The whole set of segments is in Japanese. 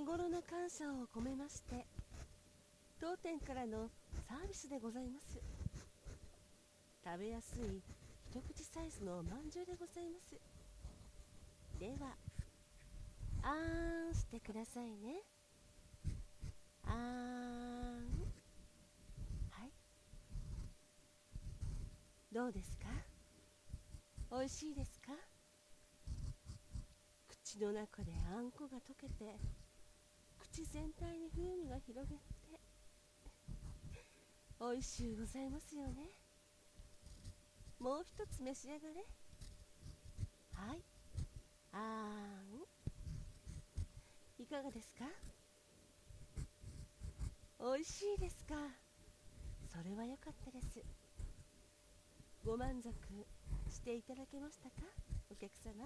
頃の感謝を込めまして、当店からのサービスでございます。食べやすい一口サイズのおまんじゅうでございます。では、あーんしてくださいね。あーん。はい。どうですか？おいしいですか？口の中であんこが溶けて、口全体に風味が広げて、おいしゅうございますよね。もう一つ召し上がれ。はい。あーん。いかがですか？おいしいですか？それはよかったです。ご満足していただけましたか、お客様。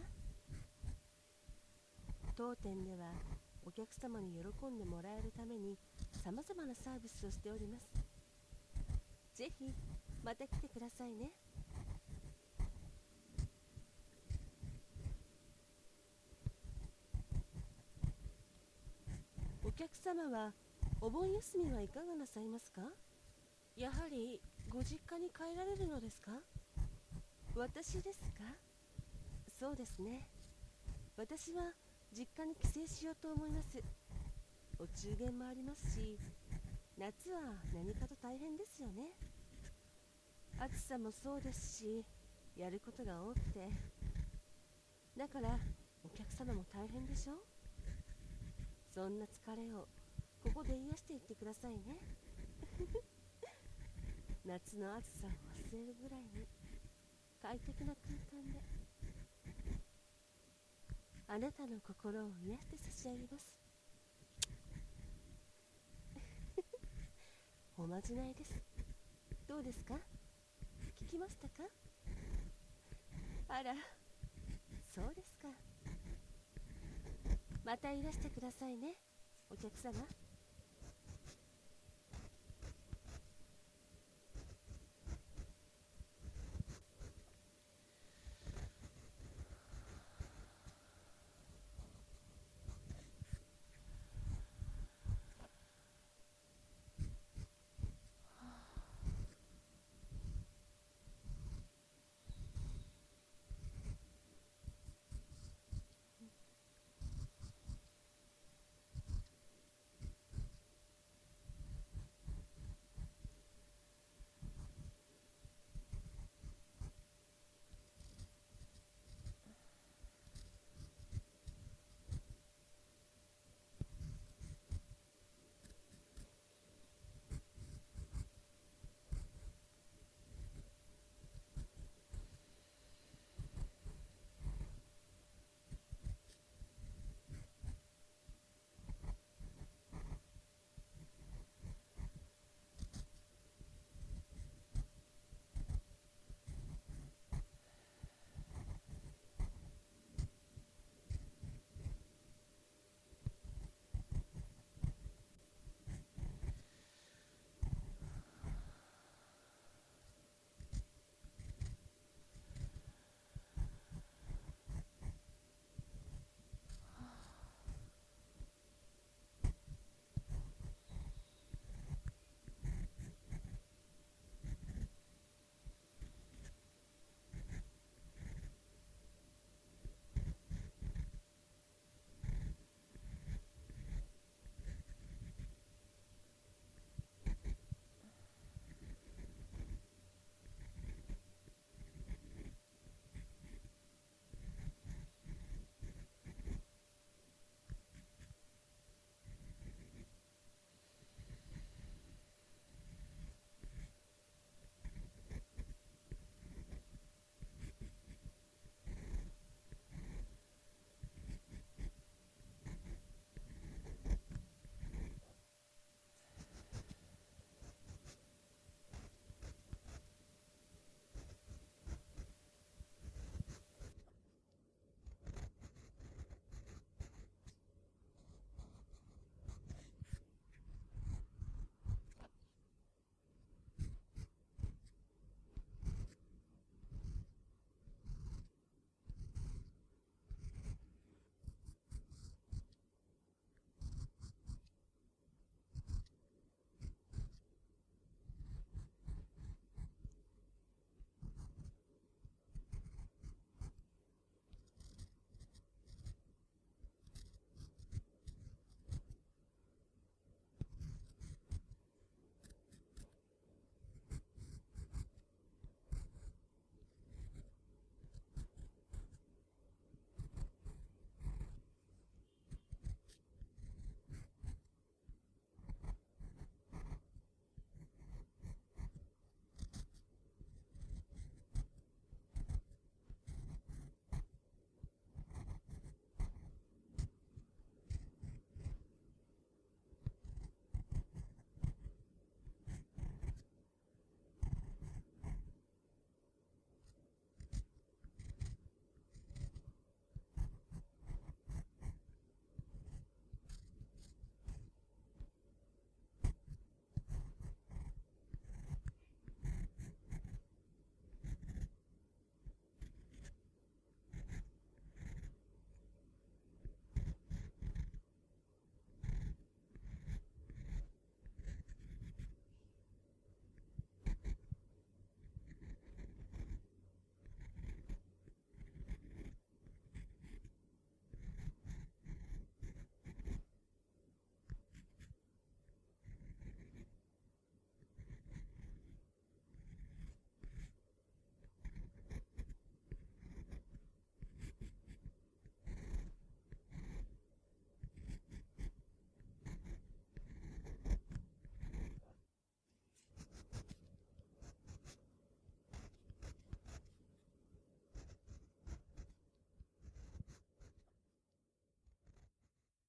当店ではお客様に喜んでもらえるために様々なサービスをしております。ぜひまた来てくださいね。お客様はお盆休みはいかがなさいますか？やはりご実家に帰られるのですか？私ですか？そうですね。私は実家に帰省しようと思います。お中元もありますし、夏は何かと大変ですよね。暑さもそうですし、やることが多くて。だからお客様も大変でしょ？そんな疲れをここで癒していってくださいね。夏の暑さを忘れるぐらいに快適な空間で、あなたの心を癒して差し上げます。おまじないです。どうですか？聞きましたか？あら、そうですか。またいらしてくださいね、お客様。